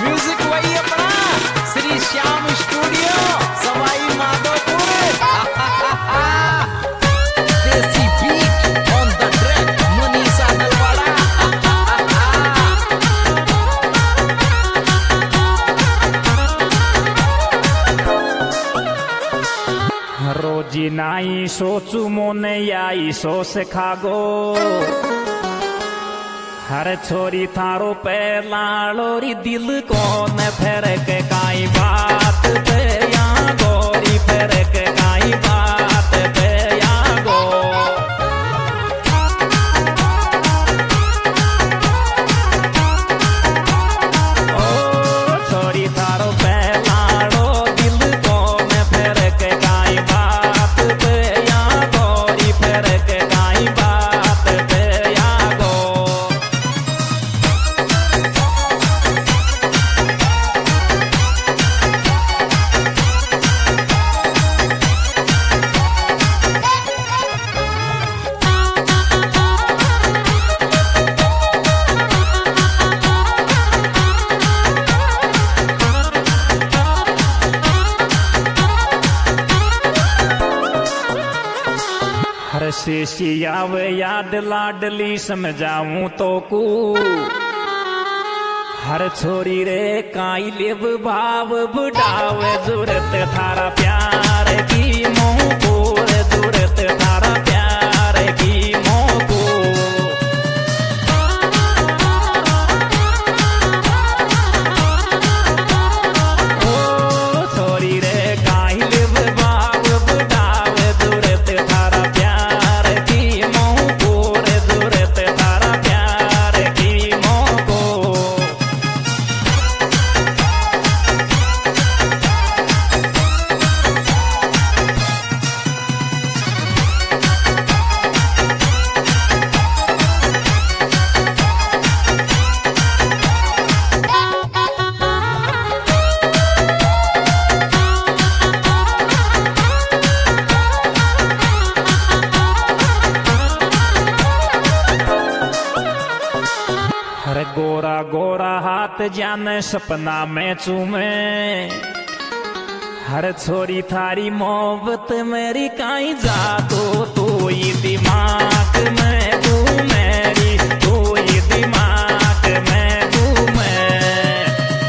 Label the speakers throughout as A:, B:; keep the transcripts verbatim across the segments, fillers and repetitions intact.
A: Music वही अपना Shri Shyam studio Sawai Madhopur. Desi beat on the track Manisha Nalwada.
B: रोजी नाई सोचू मोने आई सो से खागो हर छोरी थारो पे लाड़ोरी दिल कौन फेर के काई बात पे या गोरी फेर के काई बात पे या गो। ओ छोरी थारो पे लाड़ो दिल कौन फेर के काई बात पे या गोरी फेर के काई बात पे या गो। हर शेषियाव याद लाडली समझाऊं तो कू हर छोरी रे काई लेव भाव बुढ़ावे जरूरत थारा प्यार की मोह को जरूरत थारा प्यार की मोह को। ओ छोरी रे काई लेव भाव बुढ़ावे जरूरत थारा प्यार की मोह को जरूरत थारा प्यार की मोह को। हर गोरा गोरा हाथ जाने सपना में चूमे हर छोरी थारी मोहब्बत मेरी काई जादू तू ही दिमाग में तू मेरी तू ही दिमाग में तू मैं।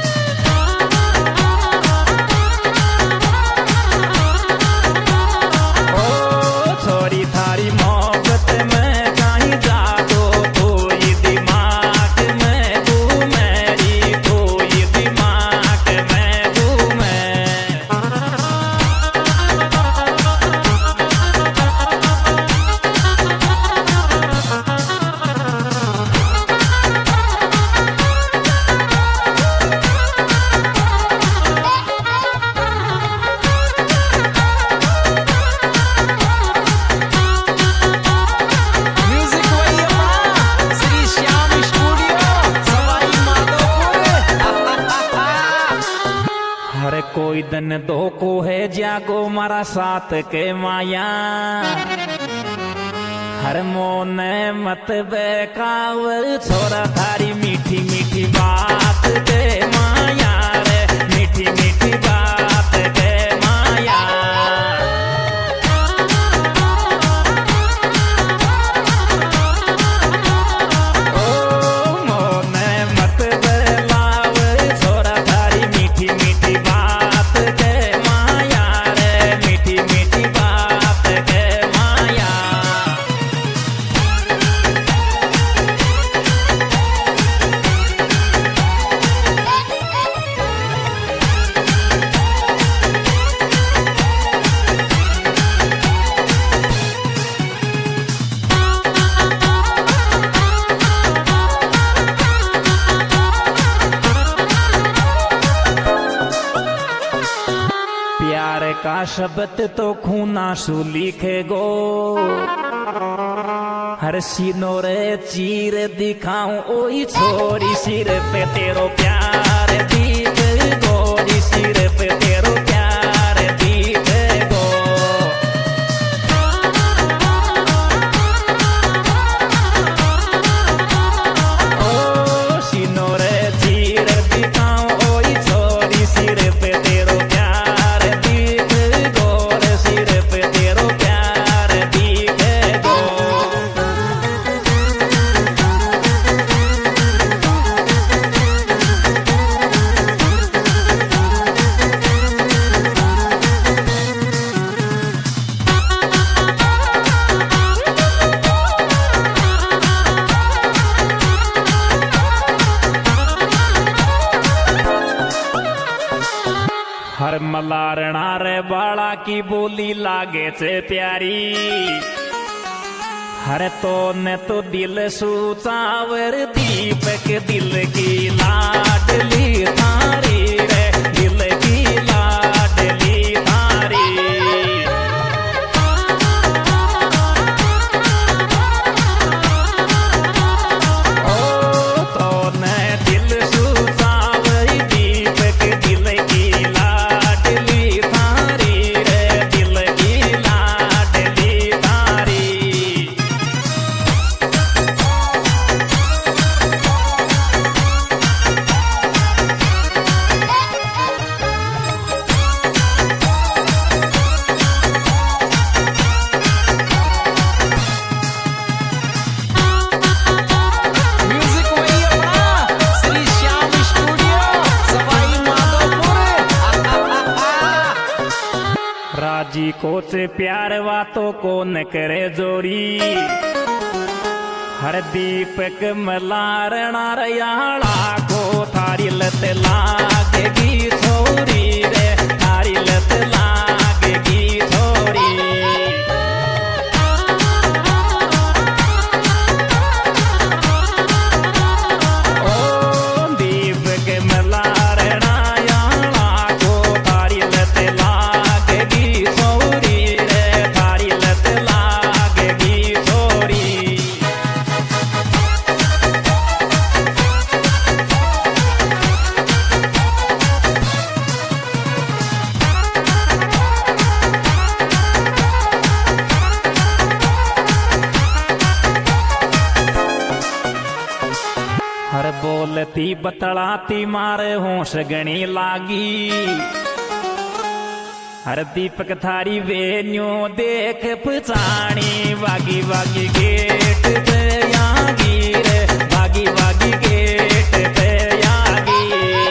B: ओ छोरी थारी मोहब्बत में काई जादू तू ही दिमाग में तू मेरी तू ही दिमाग में तू मैं।
A: म्यूजिक वही अपना श्री श्याम स्टूडियो सवाई माधोपुर।
B: हर कोई दिन दो को है जागो मारा साथ के माया हर मोने मत बेकावर छोरा थारी मीठी मीठी बात के माया रे मीठी मीठी बात के माया। ओ मोने मत बेलावर छोरा थारी मीठी मीठी बात के माया रे मीठी मीठी बात के माया। प्यार का शब्द तो खूना सु लिखे गो हर सीनो रे चीर दिखाऊं ओई छोरी सिर पे तेरो प्यार दीप गोरी सिर पे तेरो प्यार दीप गो। ओ सीनो रे चीर दिखाऊं हर मलारणा रे बाला की बोली लागे से प्यारी हर तो ने तो दिल सुचावर दीपक दिल की लाडली थारी रे दिल की लाडली थारी ओ तो ने दिल सुचावर दीपक दिल की लाडली थारी रे दिल की लाडली थारी
A: म्यूजिक वही अपना श्री श्याम स्टूडियो सवाई माधोपुर।
B: राजी को से प्यार वातों को न करे जोरी हर दीपक मलारणा रयाला को थारी लत लागेगी छोरी रे थारी लत लागेगी छोरी ओ दीपक मलारणा याला को थारी लत लागेगी छोरी रे थारी लत लागेगी छोरी हर बोलती बतलाती मारे होश गणी लागी हर दीपक थारी वेन्यो देख पछाणी वागी वागी गेट पे यागी रे वागी वागी गेट पे यागी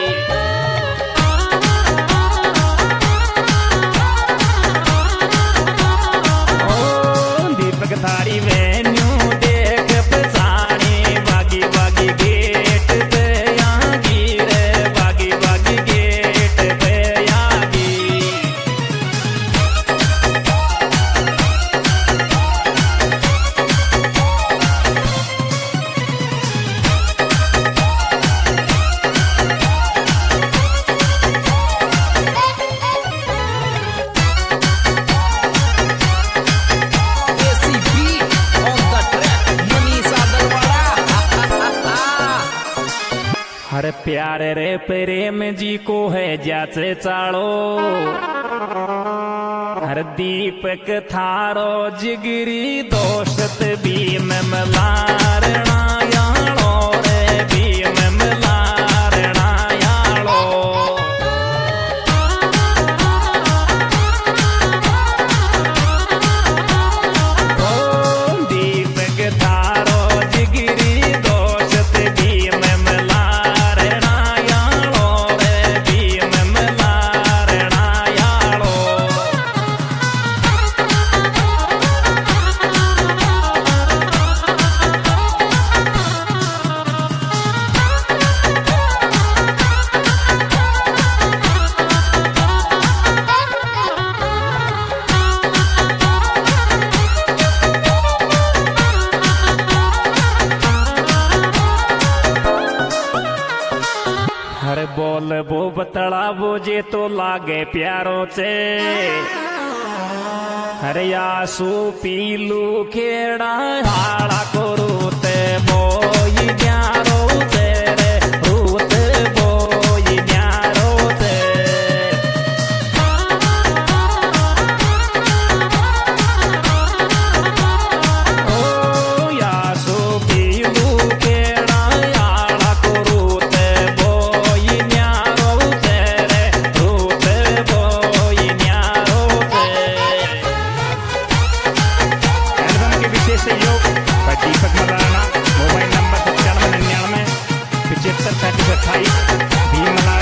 B: ओ दीपक थारी वेन्यो देख पछाणी वागी वागी गेट पे यागी रे वागी वागी गेट पे यागी
A: एसीबी on the track Manisha Dalwada.
B: हर प्यार रे प्रेम जी को है जैसे चालो हर दीपक थारो जिगरी दोस्त भीम मलारणा यालो रे भीम मलारणा यालो ओ दीपक थारो जिगरी दोस्त भीम मलारणा यालो रे भीम मलारणा यालो हर बोल वो बतला वो जे तो लागे प्यारो से हर आसू पीलू खेड़ा हाड़ा को रूते बोई ग्यारो ते रे रूते बोई ग्यारो ते ओ यासू पीलू खेड़ा हाड़ा को रूते बोई ग्यारो ते रे रूते बोई ग्यारो ते एल्बम के विशेष सहयोग दीपक मलारणा मोबाइल नंबर पचानवे निन्यानवे पिछहत्तर सैंतीस अट्ठाईस भीम मलारणा